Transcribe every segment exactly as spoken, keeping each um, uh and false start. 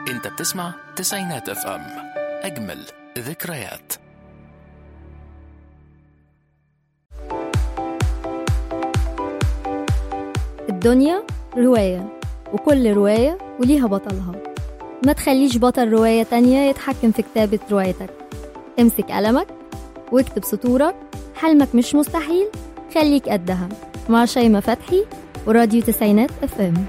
انت بتسمع تسعينات اف ام، اجمل ذكريات. الدنيا رواية، وكل رواية وليها بطلها. ما تخليش بطل رواية تانية يتحكم في كتابة روايتك. امسك قلمك واكتب سطورك، حلمك مش مستحيل، خليك قدها. مع شيماء فتحي وراديو تسعينات اف ام.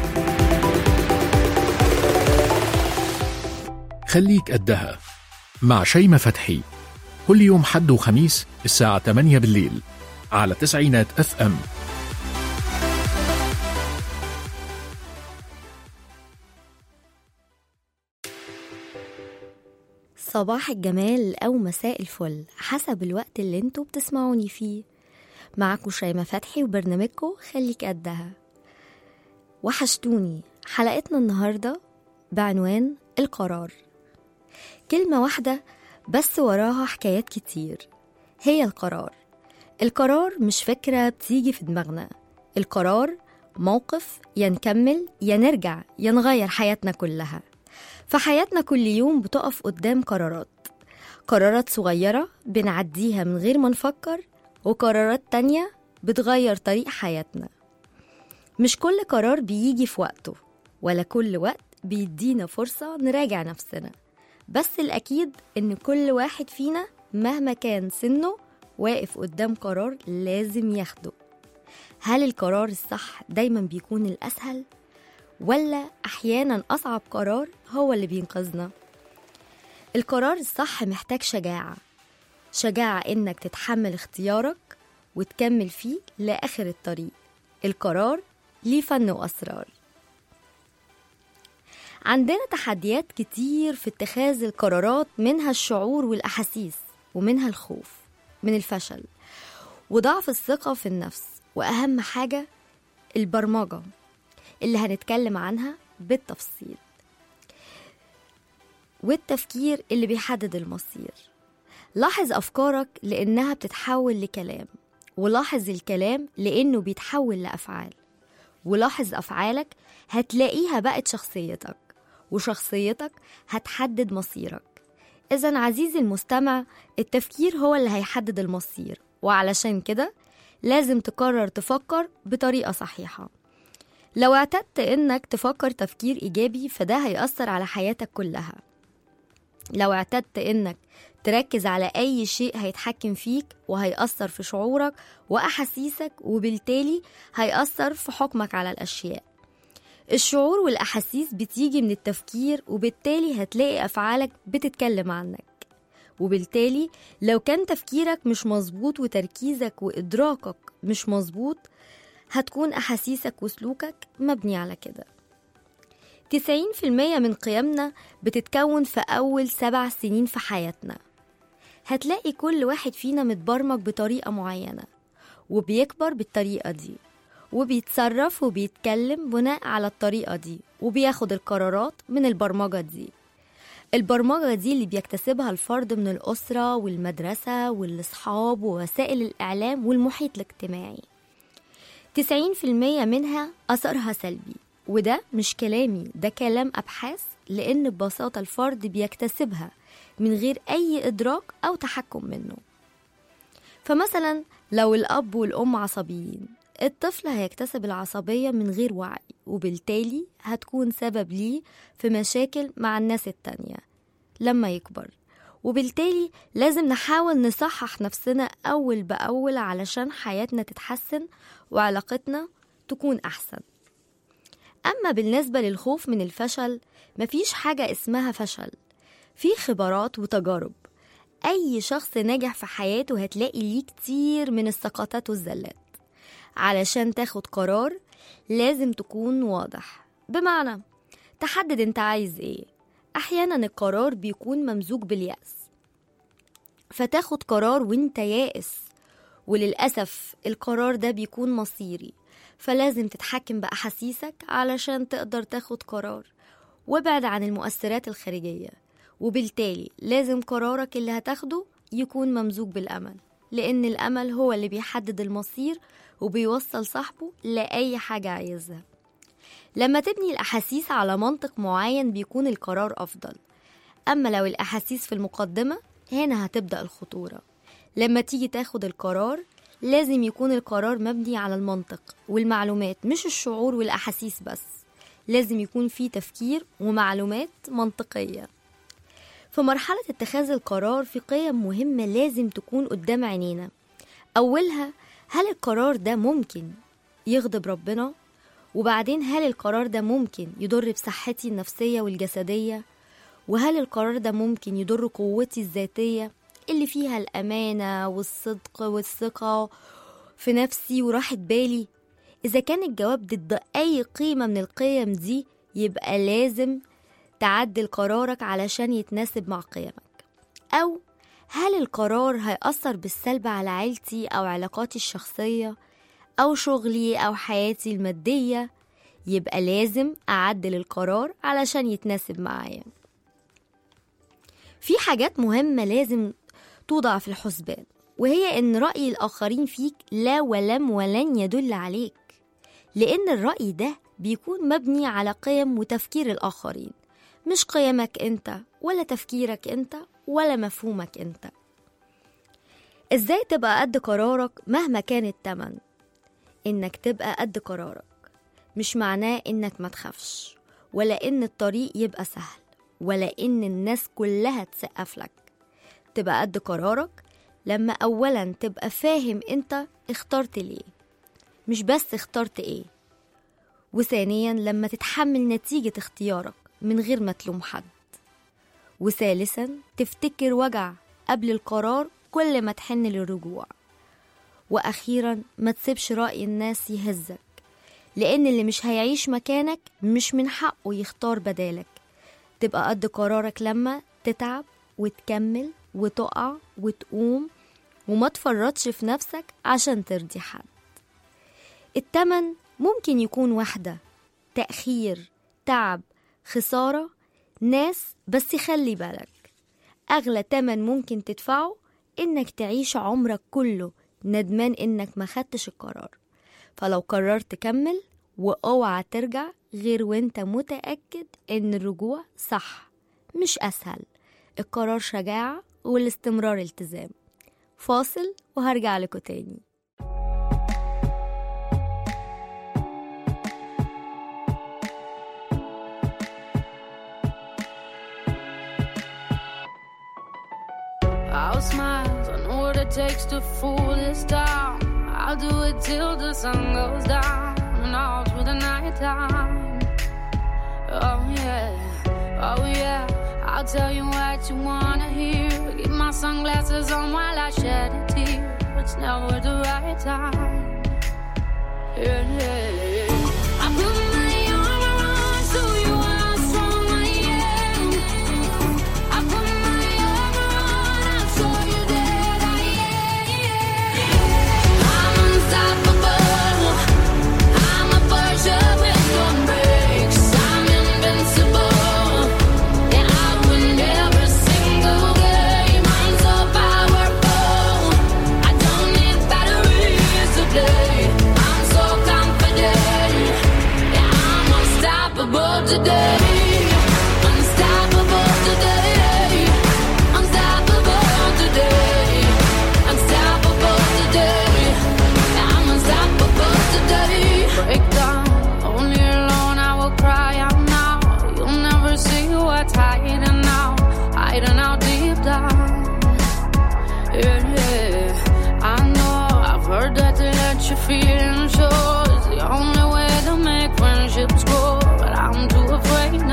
خليك قدها مع شيماء فتحي، كل يوم حد وخميس الساعة ثمانية بالليل على تسعينات اف ام. صباح الجمال أو مساء الفل حسب الوقت اللي انتوا بتسمعوني فيه. معاكم شيماء فتحي وبرنامجكم خليك قدها. وحشتوني. حلقتنا النهاردة بعنوان القرار. كلمة واحدة بس وراها حكايات كتير، هي القرار. القرار مش فكرة بتيجي في دماغنا، القرار موقف يا نكمل يا نرجع يا نغير حياتنا كلها. فحياتنا كل يوم بتقف قدام قرارات، قرارات صغيرة بنعديها من غير ما نفكر، وقرارات تانية بتغير طريق حياتنا. مش كل قرار بيجي في وقته، ولا كل وقت بيدينا فرصة نراجع نفسنا، بس الأكيد إن كل واحد فينا مهما كان سنه واقف قدام قرار لازم ياخده. هل القرار الصح دايما بيكون الأسهل؟ ولا أحيانا أصعب قرار هو اللي بينقذنا؟ القرار الصح محتاج شجاعة، شجاعة إنك تتحمل اختيارك وتكمل فيه لآخر الطريق. القرار ليه فن وأسرار. عندنا تحديات كتير في اتخاذ القرارات، منها الشعور والأحاسيس، ومنها الخوف من الفشل وضعف الثقة في النفس، وأهم حاجة البرمجة اللي هنتكلم عنها بالتفصيل، والتفكير اللي بيحدد المصير. لاحظ أفكارك لأنها بتتحول لكلام، ولاحظ الكلام لأنه بيتحول لأفعال، ولاحظ أفعالك هتلاقيها بقت شخصيتك، وشخصيتك هتحدد مصيرك. إذن عزيزي المستمع، التفكير هو اللي هيحدد المصير، وعلشان كده لازم تقرر تفكر بطريقة صحيحة. لو اعتدت إنك تفكر تفكير إيجابي فده هيأثر على حياتك كلها. لو اعتدت إنك تركز على أي شيء هيتحكم فيك وهيأثر في شعورك وأحاسيسك، وبالتالي هيأثر في حكمك على الأشياء. الشعور والأحاسيس بتيجي من التفكير، وبالتالي هتلاقي أفعالك بتتكلم عنك. وبالتالي لو كان تفكيرك مش مظبوط وتركيزك وإدراكك مش مظبوط، هتكون أحاسيسك وسلوكك مبني على كده. تسعين في المية من قيمنا بتتكون في أول سبع سنين في حياتنا. هتلاقي كل واحد فينا متبرمج بطريقة معينة، وبيكبر بالطريقة دي، وبيتصرف وبيتكلم بناء على الطريقة دي، وبياخد القرارات من البرمجة دي. البرمجة دي اللي بيكتسبها الفرد من الأسرة والمدرسة والأصحاب ووسائل الإعلام والمحيط الاجتماعي. تسعين في المية منها أثرها سلبي، وده مش كلامي، ده كلام أبحاث، لأن ببساطة الفرد بيكتسبها من غير أي إدراك أو تحكم منه. فمثلا لو الأب والأم عصبيين، الطفل هيكتسب العصبية من غير وعي، وبالتالي هتكون سبب ليه في مشاكل مع الناس التانية لما يكبر. وبالتالي لازم نحاول نصحح نفسنا أول بأول علشان حياتنا تتحسن وعلاقتنا تكون أحسن. أما بالنسبة للخوف من الفشل، مفيش حاجة اسمها فشل، في خبرات وتجارب. أي شخص ناجح في حياته هتلاقي ليه كتير من السقطات والزلات. علشان تاخد قرار لازم تكون واضح، بمعنى تحدد انت عايز ايه. أحيانا القرار بيكون ممزوج باليأس، فتاخد قرار وانت يائس، وللأسف القرار ده بيكون مصيري، فلازم تتحكم بأحاسيسك علشان تقدر تاخد قرار، وابعد عن المؤثرات الخارجية. وبالتالي لازم قرارك اللي هتاخده يكون ممزوج بالأمل، لأن الأمل هو اللي بيحدد المصير وبيوصل صاحبه لأي حاجة عايزها. لما تبني الأحاسيس على منطق معين بيكون القرار أفضل. أما لو الأحاسيس في المقدمة هنا هتبدأ الخطورة. لما تيجي تاخد القرار لازم يكون القرار مبني على المنطق والمعلومات، مش الشعور والأحاسيس بس. لازم يكون فيه تفكير ومعلومات منطقية. في مرحلة اتخاذ القرار في قيم مهمة لازم تكون قدام عينينا. أولها، هل القرار ده ممكن يغضب ربنا؟ وبعدين هل القرار ده ممكن يضر بصحتي النفسية والجسدية؟ وهل القرار ده ممكن يضر قوتي الذاتية اللي فيها الأمانة والصدق والثقة في نفسي وراحة بالي؟ إذا كان الجواب ضد أي قيمة من القيم دي يبقى لازم تعدل قرارك علشان يتناسب مع قيمك. أو هل القرار هيأثر بالسلب على عيلتي أو علاقاتي الشخصية أو شغلي أو حياتي المادية؟ يبقى لازم أعدل القرار علشان يتناسب معايا. في حاجات مهمة لازم توضع في الحسبان، وهي إن رأي الآخرين فيك لا ولم ولن يدل عليك، لأن الرأي ده بيكون مبني على قيم وتفكير الآخرين، مش قيمك أنت ولا تفكيرك أنت ولا مفهومك أنت. إزاي تبقى قد قرارك مهما كان التمن؟ إنك تبقى قد قرارك مش معناه إنك ما تخافش، ولا إن الطريق يبقى سهل، ولا إن الناس كلها تسقف لك. تبقى قد قرارك لما أولا تبقى فاهم أنت اخترت ليه، مش بس اخترت إيه. وثانيا لما تتحمل نتيجة اختيارك من غير ما تلوم حد. وثالثا تفتكر وجع قبل القرار كل ما تحن للرجوع. وأخيرا ما تسيبش رأي الناس يهزك، لأن اللي مش هيعيش مكانك مش من حقه يختار بدالك. تبقى قد قرارك لما تتعب وتكمل وتقع وتقوم وما تفرطش في نفسك عشان ترضي حد. التمن ممكن يكون وحدة، تأخير، تعب، خسارة، ناس، بس خلي بالك أغلى تمن ممكن تدفعه إنك تعيش عمرك كله ندمان إنك ما خدتش القرار. فلو قررت كمل واوعى ترجع غير وانت متأكد إن الرجوع صح، مش أسهل. القرار شجاعة والاستمرار التزام. فاصل وهرجع لكم تاني. I'll smile, I know what it takes to fool this town. I'll do it till the sun goes down and all through the night time. Oh yeah, oh yeah, I'll tell you what you wanna hear. Keep my sunglasses on while I shed a tear. It's never the right time. Yeah, yeah, yeah. I put my arm around so you are strong I am. I put my arm around so you dead I am. I'm unstoppable. I'm a Persian with no brakes. I'm invincible. Yeah, I win every single game. I'm so powerful. I don't need batteries to play. I'm so confident. Yeah, I'm unstoppable today. Unstoppable today. Unstoppable today. Unstoppable today. Yeah, I'm unstoppable today. Break down, only alone I will cry out now. You'll never see what's hiding now, hiding out deep down. Yeah, yeah. I know I've heard that to let you feel and show is the only way to make friendships grow, but I'm too afraid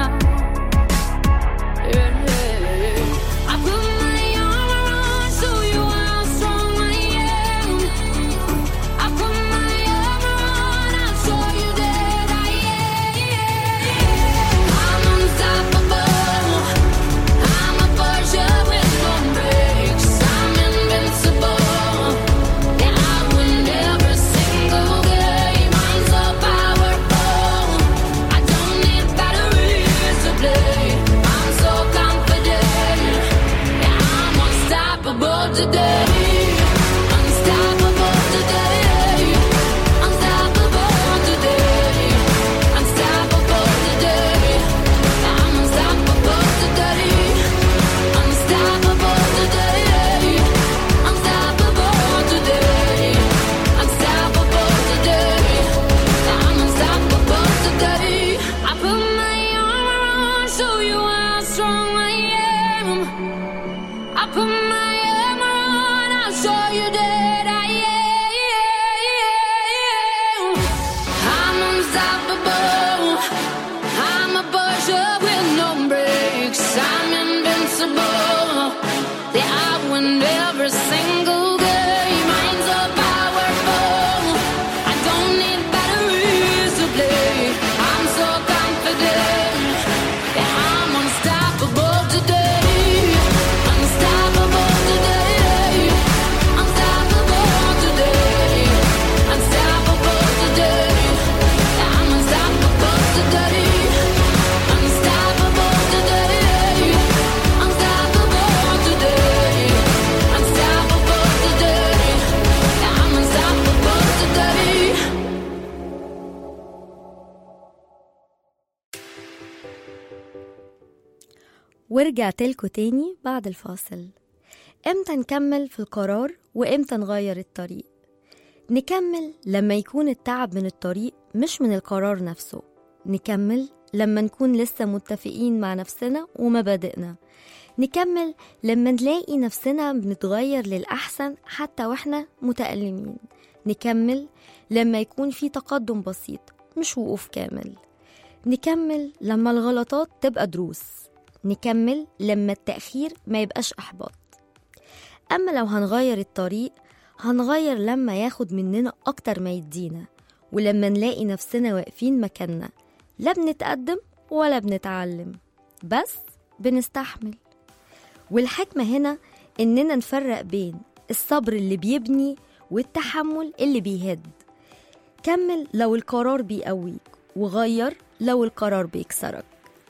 ورجعت لكم تاني بعد الفاصل. امتى نكمل في القرار وامتى نغير الطريق؟ نكمل لما يكون التعب من الطريق مش من القرار نفسه. نكمل لما نكون لسه متفقين مع نفسنا ومبادئنا. نكمل لما نلاقي نفسنا بنتغير للأحسن حتى وإحنا متألمين. نكمل لما يكون في تقدم بسيط مش وقوف كامل. نكمل لما الغلطات تبقى دروس. نكمل لما التأخير ما يبقاش إحباط. أما لو هنغير الطريق هنغير لما ياخد مننا أكتر ما يدينا، ولما نلاقي نفسنا واقفين مكاننا لا بنتقدم ولا بنتعلم، بس بنستحمل. والحكمة هنا إننا نفرق بين الصبر اللي بيبني والتحمل اللي بيهد. كمل لو القرار بيقويك، وغير لو القرار بيكسرك.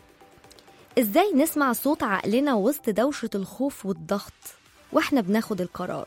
إزاي نسمع صوت عقلنا وسط دوشة الخوف والضغط وإحنا بناخد القرار؟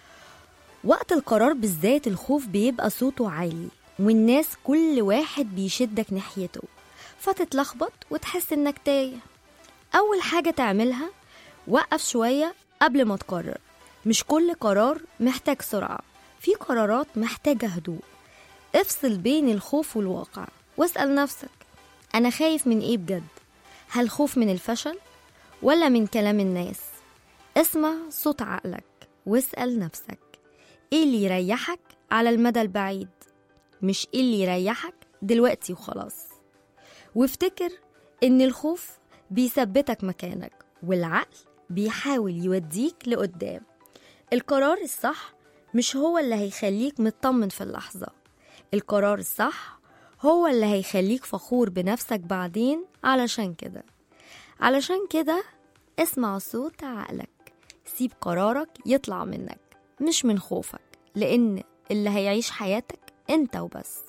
وقت القرار بالذات الخوف بيبقى صوته عالي، والناس كل واحد بيشدك ناحيته، فتتلخبط وتحس إنك تايه. أول حاجة تعملها وقف شوية قبل ما تقرر. مش كل قرار محتاج سرعة، في قرارات محتاجة هدوء. افصل بين الخوف والواقع واسأل نفسك، أنا خايف من إيه بجد؟ هل خوف من الفشل ولا من كلام الناس؟ اسمع صوت عقلك واسأل نفسك، إيه اللي يريحك على المدى البعيد؟ مش إيه اللي يريحك دلوقتي وخلاص. وافتكر إن الخوف بيثبتك مكانك، والعقل بيحاول يوديك لقدام. القرار الصح مش هو اللي هيخليك مطمن في اللحظة، القرار الصح هو اللي هيخليك فخور بنفسك بعدين. علشان كده علشان كده اسمع صوت عقلك، سيب قرارك يطلع منك مش من خوفك، لأن اللي هيعيش حياتك انت وبس.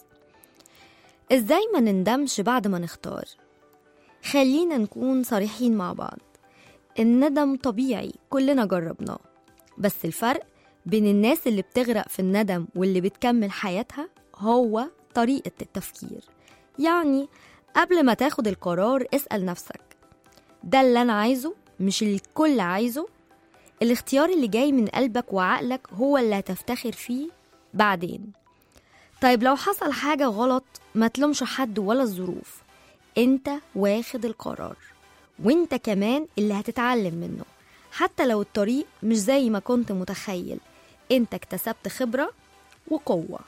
ازاي ما نندمش بعد ما نختار؟ خلينا نكون صريحين مع بعض، الندم طبيعي كلنا جربناه، بس الفرق بين الناس اللي بتغرق في الندم واللي بتكمل حياتها هو طريقة التفكير. يعني قبل ما تاخد القرار اسأل نفسك، ده اللي أنا عايزه مش اللي الكل عايزه؟ الاختيار اللي جاي من قلبك وعقلك هو اللي هتفتخر فيه بعدين. طيب لو حصل حاجة غلط ما تلومش حد ولا الظروف، انت واخد القرار، وانت كمان اللي هتتعلم منه. حتى لو الطريق مش زي ما كنت متخيل، انت اكتسبت خبرة وقوة.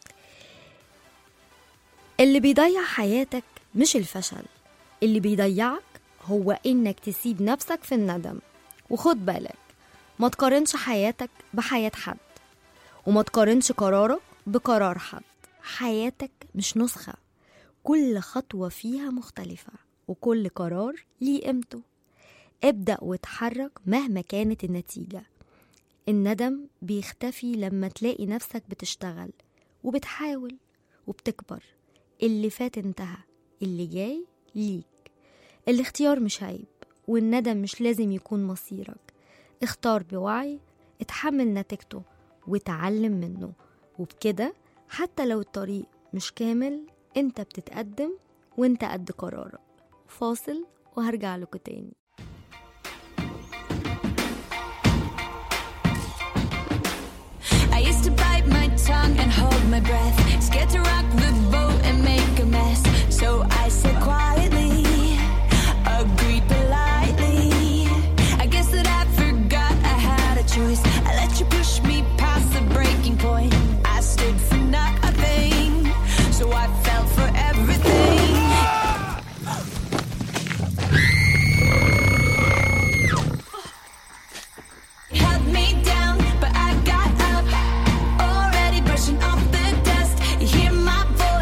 اللي بيضيع حياتك مش الفشل، اللي بيضيعك هو انك تسيب نفسك في الندم. وخد بالك، ما تقارنش حياتك بحياة حد، وما تقارنش قرارك بقرار حد. حياتك مش نسخة، كل خطوة فيها مختلفة، وكل قرار ليه قيمته. ابدأ واتحرك مهما كانت النتيجة. الندم بيختفي لما تلاقي نفسك بتشتغل وبتحاول وبتكبر. اللي فات انتهى، اللي جاي ليك. الاختيار مش عيب، والندم مش لازم يكون مصيرك. اختار بوعي، اتحمل نتيجته وتعلم منه، وبكده حتى لو الطريق مش كامل انت بتتقدم وانت قد قرارك. فاصل وهرجع لكم تاني. I used to bite my tongue and hold my breath, scared to rock the boat and make a mess. So I said quietly, agreed politely. I guess that I forgot I had a choice. I let you push me past the breaking point. I stood for nothing, so I fell for everything. Held me down, but I got up, already brushing off the dust. You hear my voice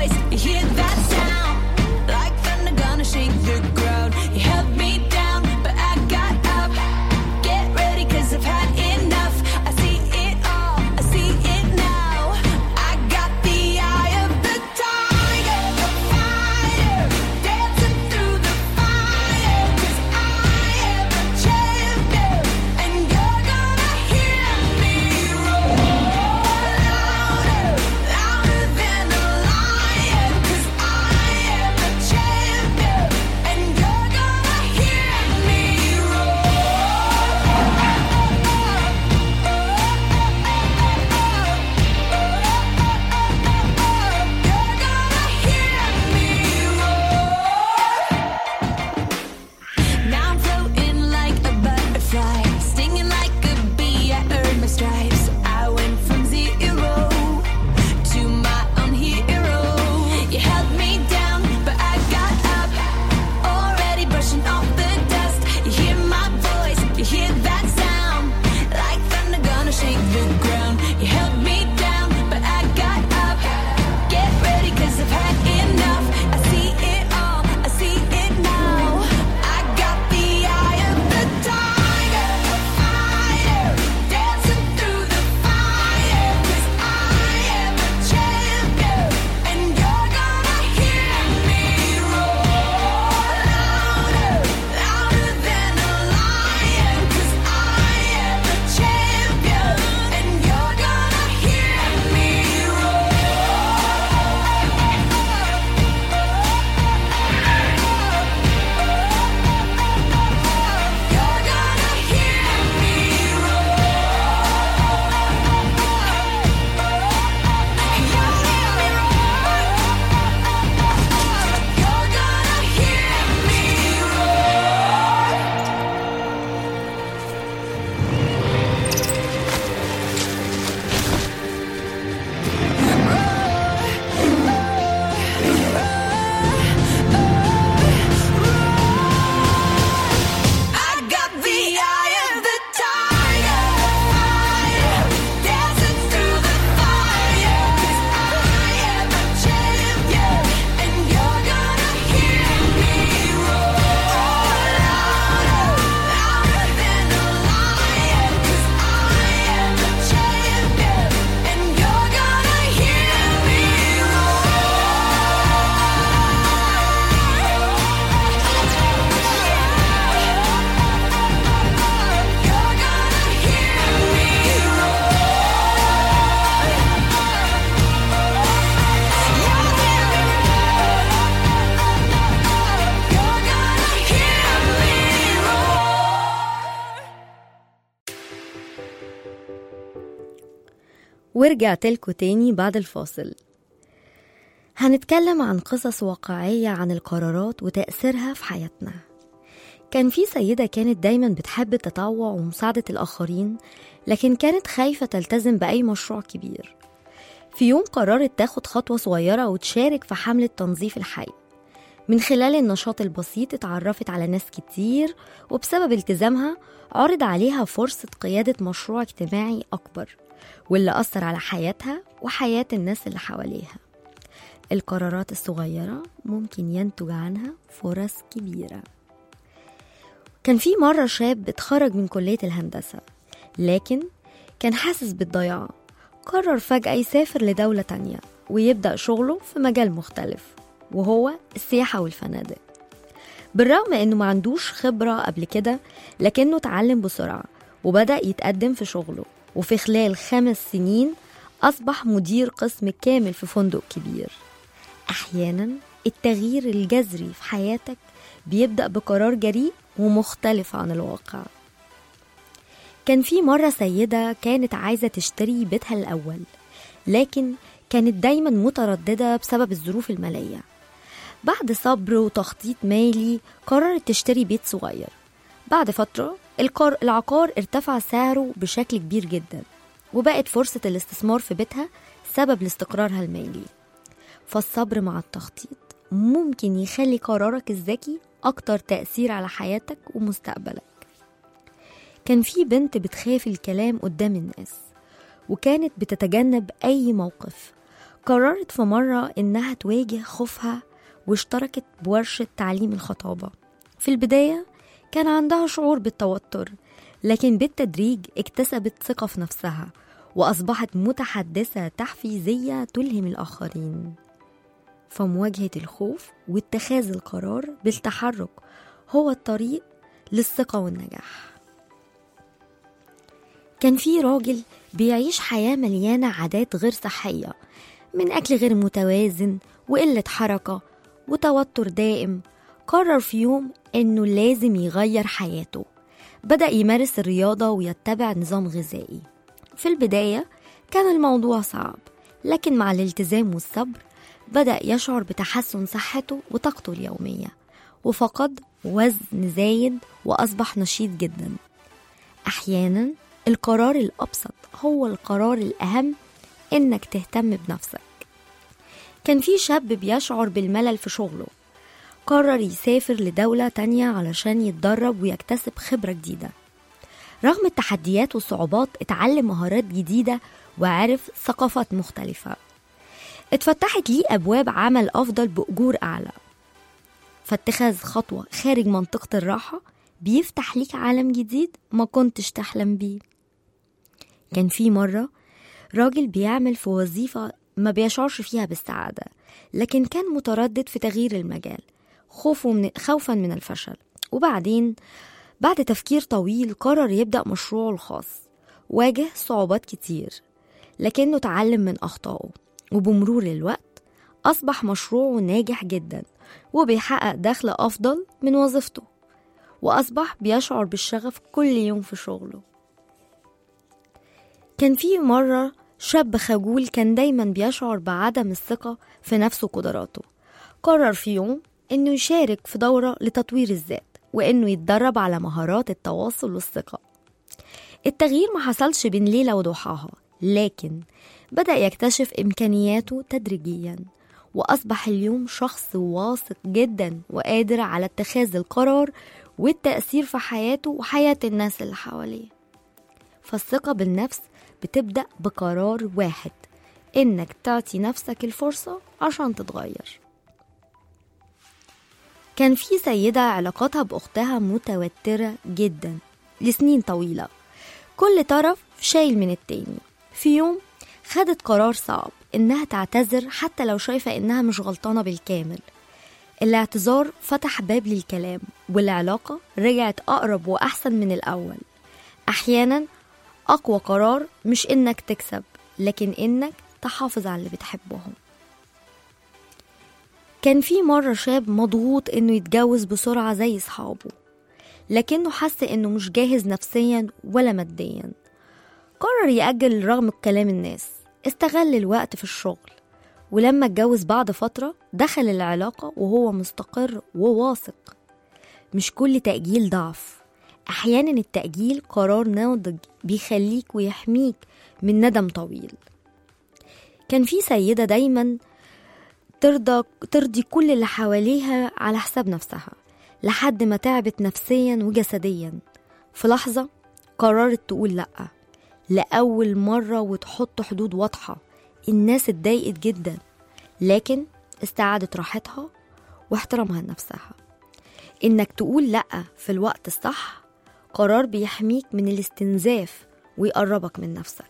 ورجعت لكم تاني بعد الفاصل. هنتكلم عن قصص واقعية عن القرارات وتأثيرها في حياتنا. كان في سيدة كانت دايما بتحب التطوع ومساعدة الآخرين، لكن كانت خايفة تلتزم بأي مشروع كبير. في يوم قررت تاخد خطوة صغيرة وتشارك في حملة تنظيف الحي. من خلال النشاط البسيط اتعرفت على ناس كتير، وبسبب التزامها عرض عليها فرصة قيادة مشروع اجتماعي أكبر، واللي أثر على حياتها وحياة الناس اللي حواليها. القرارات الصغيرة ممكن ينتج عنها فرص كبيرة. كان في مرة شاب اتخرج من كلية الهندسة، لكن كان حاسس بالضياع. قرر فجأة يسافر لدولة تانية ويبدأ شغله في مجال مختلف، وهو السياحة والفنادق. بالرغم انه ما عندوش خبرة قبل كده، لكنه اتعلم بسرعة وبدأ يتقدم في شغله، وفي خلال خمس سنين أصبح مدير قسم كامل في فندق كبير. أحيانا التغيير الجذري في حياتك بيبدأ بقرار جريء ومختلف عن الواقع. كان في مرة سيدة كانت عايزة تشتري بيتها الأول، لكن كانت دايما مترددة بسبب الظروف المالية. بعد صبر وتخطيط مالي قررت تشتري بيت صغير. بعد فترة العقار ارتفع سعره بشكل كبير جدا، وبقت فرصة الاستثمار في بيتها سبب لاستقرارها المالي. فالصبر مع التخطيط ممكن يخلي قرارك الذكي أكتر تأثير على حياتك ومستقبلك. كان في بنت بتخاف الكلام قدام الناس، وكانت بتتجنب أي موقف. قررت في مرة إنها تواجه خوفها واشتركت بورشة تعليم الخطابة. في البداية كان عندها شعور بالتوتر، لكن بالتدريج اكتسبت ثقة في نفسها وأصبحت متحدثة تحفيزية تلهم الآخرين. فمواجهة الخوف واتخاذ القرار بالتحرك هو الطريق للثقة والنجاح. كان في راجل بيعيش حياة مليانة عادات غير صحية، من أكل غير متوازن وقلة حركة وتوتر دائم. قرر في يوم إنه لازم يغير حياته. بدأ يمارس الرياضة ويتبع نظام غذائي. في البداية كان الموضوع صعب، لكن مع الالتزام والصبر بدأ يشعر بتحسن صحته وطاقته اليومية، وفقد وزن زايد وأصبح نشيط جدا. أحيانا القرار الأبسط هو القرار الأهم، إنك تهتم بنفسك. كان في شاب بيشعر بالملل في شغله. قرر يسافر لدولة تانية علشان يتدرب ويكتسب خبرة جديدة. رغم التحديات والصعوبات اتعلم مهارات جديدة وعرف ثقافات مختلفة. اتفتحت ليه أبواب عمل أفضل بأجور أعلى. فاتخاذ خطوة خارج منطقة الراحة بيفتح ليك عالم جديد ما كنتش تحلم بيه. كان في مرة راجل بيعمل في وظيفة ما بيشعرش فيها بالسعادة، لكن كان متردد في تغيير المجال خوفه من خوفا من الفشل. وبعدين بعد تفكير طويل قرر يبدأ مشروعه الخاص. واجه صعوبات كتير، لكنه تعلم من أخطائه، وبمرور الوقت أصبح مشروعه ناجح جدا وبيحقق دخل أفضل من وظيفته، وأصبح بيشعر بالشغف كل يوم في شغله. كان في مرة شاب خجول كان دايما بيشعر بعدم الثقة في نفسه وقدراته. قرر في يوم إنه يشارك في دورة لتطوير الذات، وإنه يتدرب على مهارات التواصل والثقة. التغيير ما حصلش بين ليلة وضحاها، لكن بدأ يكتشف إمكانياته تدريجيا، وأصبح اليوم شخص واثق جدا وقادر على اتخاذ القرار والتأثير في حياته وحياة الناس اللي حواليه. فالثقة بالنفس بتبدأ بقرار واحد، إنك تعطي نفسك الفرصة عشان تتغير. كان في سيدة علاقتها بأختها متوترة جدا لسنين طويلة، كل طرف شايل من التاني. في يوم خدت قرار صعب، إنها تعتذر حتى لو شايفة إنها مش غلطانة بالكامل. الاعتذار فتح باب للكلام، والعلاقة رجعت أقرب وأحسن من الأول. أحيانا أقوى قرار مش إنك تكسب، لكن إنك تحافظ على اللي بتحبهم. كان في مرة شاب مضغوط إنه يتجوز بسرعة زي صحابه، لكنه حس إنه مش جاهز نفسيا ولا ماديا. قرر يأجل رغم كلام الناس. استغل الوقت في الشغل، ولما اتجوز بعد فترة دخل العلاقة وهو مستقر وواثق. مش كل تأجيل ضعف، أحيانا التأجيل قرار ناضج بيخليك ويحميك من ندم طويل. كان في سيدة دايما ترضى, ترضي كل اللي حواليها على حساب نفسها لحد ما تعبت نفسيا وجسديا. في لحظة قررت تقول لأ لأول مرة وتحط حدود واضحة. الناس اتضايقت جدا، لكن استعادت راحتها واحترامها لنفسها. إنك تقول لأ في الوقت الصح قرار بيحميك من الاستنزاف ويقربك من نفسك.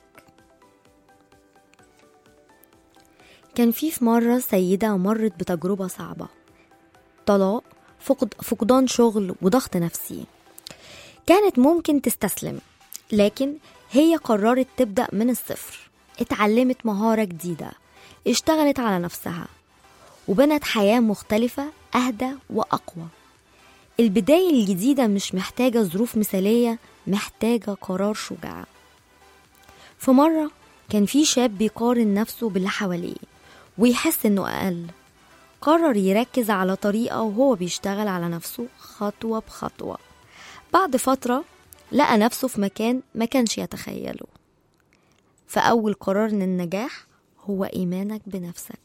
كان في في مرة سيدة مرت بتجربة صعبة، طلاق، فقد فقدان شغل وضغط نفسي. كانت ممكن تستسلم، لكن هي قررت تبدأ من الصفر. اتعلمت مهارة جديدة، اشتغلت على نفسها، وبنت حياة مختلفة أهدى وأقوى. البداية الجديدة مش محتاجة ظروف مثالية، محتاجة قرار شجاع. في مرة كان في شاب بيقارن نفسه باللي حواليه ويحس إنه أقل. قرر يركز على طريقة وهو بيشتغل على نفسه خطوة بخطوة. بعد فترة لقى نفسه في مكان ما كانش يتخيله. فأول قرار للنجاح هو إيمانك بنفسك.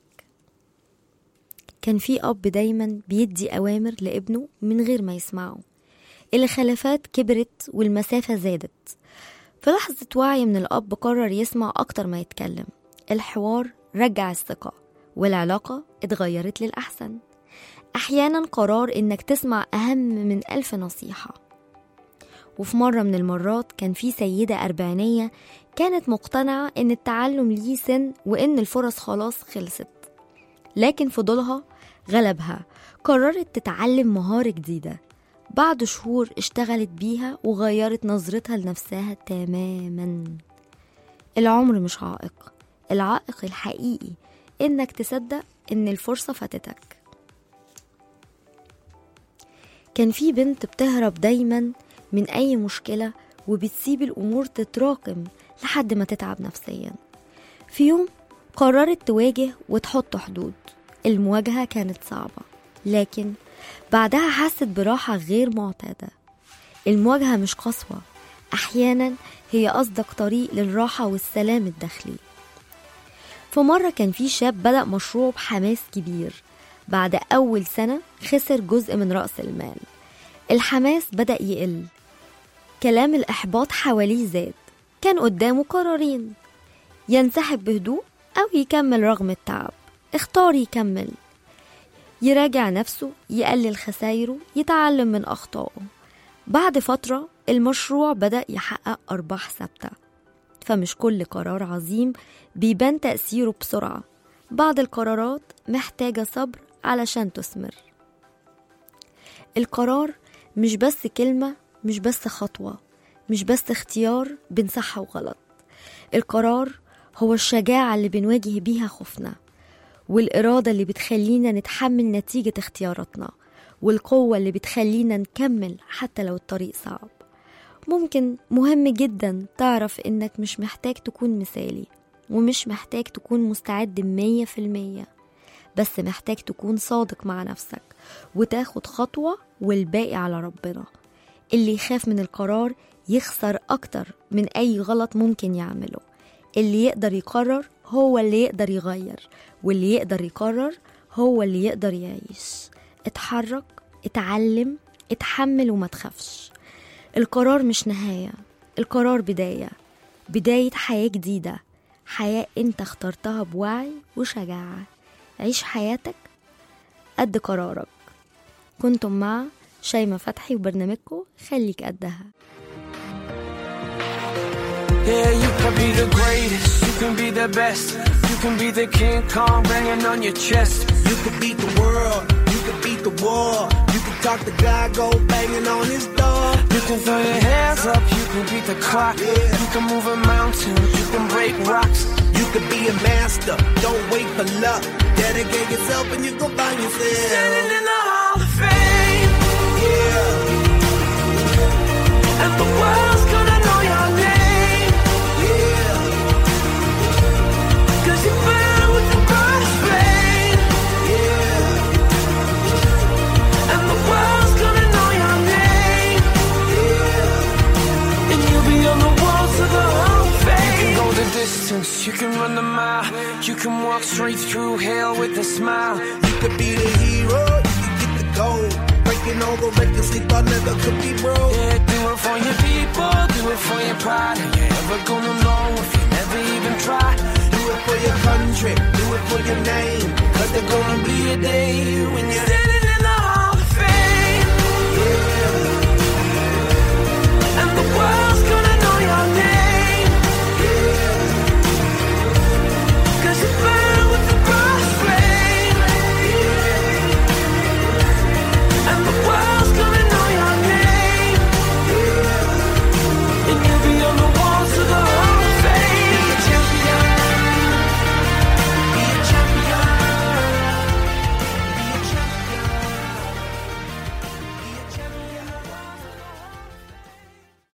كان في أب دايما بيدي أوامر لابنه من غير ما يسمعه. الخلافات كبرت والمسافة زادت. في لحظة وعي من الأب قرر يسمع أكتر ما يتكلم. الحوار رجع الثقة والعلاقة اتغيرت للأحسن. أحيانا قرار إنك تسمع أهم من ألف نصيحة. وفي مرة من المرات كان في سيدة أربعينية كانت مقتنعة إن التعلم ليه سن وإن الفرص خلاص خلصت، لكن فضولها غلبها. قررت تتعلم مهارة جديدة. بعد شهور اشتغلت بيها وغيرت نظرتها لنفسها تماما. العمر مش عائق، العائق الحقيقي إنك تصدق إن الفرصة فاتتك. كان في بنت بتهرب دايما من أي مشكلة وبتسيب الأمور تتراكم لحد ما تتعب نفسيا. في يوم قررت تواجه وتحط حدود. المواجهة كانت صعبة، لكن بعدها حست براحة غير معتادة. المواجهة مش قسوة، أحيانا هي أصدق طريق للراحة والسلام الداخلي. في مرة كان في شاب بدأ مشروع بحماس كبير. بعد أول سنة خسر جزء من رأس المال. الحماس بدأ يقل، كلام الإحباط حواليه زاد. كان قدامه قرارين: ينسحب بهدوء أو يكمل رغم التعب. اختار يكمل، يراجع نفسه، يقلل خسائره، يتعلم من أخطائه. بعد فترة المشروع بدأ يحقق أرباح ثابتة. فمش كل قرار عظيم بيبان تأثيره بسرعة. بعض القرارات محتاجة صبر علشان تثمر. القرار مش بس كلمة، مش بس خطوة، مش بس اختيار بين صح وغلط. القرار هو الشجاعة اللي بنواجه بيها خوفنا، والإرادة اللي بتخلينا نتحمل نتيجة اختياراتنا، والقوة اللي بتخلينا نكمل حتى لو الطريق صعب. ممكن مهم جدا تعرف إنك مش محتاج تكون مثالي، ومش محتاج تكون مستعد مية في المية، بس محتاج تكون صادق مع نفسك وتاخد خطوة والباقي على ربنا. اللي يخاف من القرار يخسر أكتر من أي غلط ممكن يعمله. اللي يقدر يقرر هو اللي يقدر يغير، واللي يقدر يقرر هو اللي يقدر يعيش. اتحرك، اتعلم، اتحمل وما تخافش. القرار مش نهاية، القرار بداية، بداية حياة جديدة، حياة انت اخترتها بوعي وشجاعة. عيش حياتك قد قرارك. كنتم مع شيماء فتحي وبرنامجكم خليك قدها. Yeah, you can be the greatest, you can be the best, you can be the King Kong banging on your chest. You can beat the world, you can beat the war, you can talk to God, go banging on his door. You can throw your hands up, you can beat the clock, Yeah. you can move a mountain, you can break rocks. You can be a master, don't wait for luck. Dedicate yourself and you go find yourself. Standing in the Hall of Fame, Yeah, and the world's gonna know your name. yeah. You can run the mile, you can walk straight through hell with a smile. You could be the hero, you could get the gold. Breaking all the records they thought never could be broke. Yeah, do it for your people, do it for your pride. Are you ever gonna know if you never even try? Do it for your country, do it for your name. Cause there's gonna be a day when you're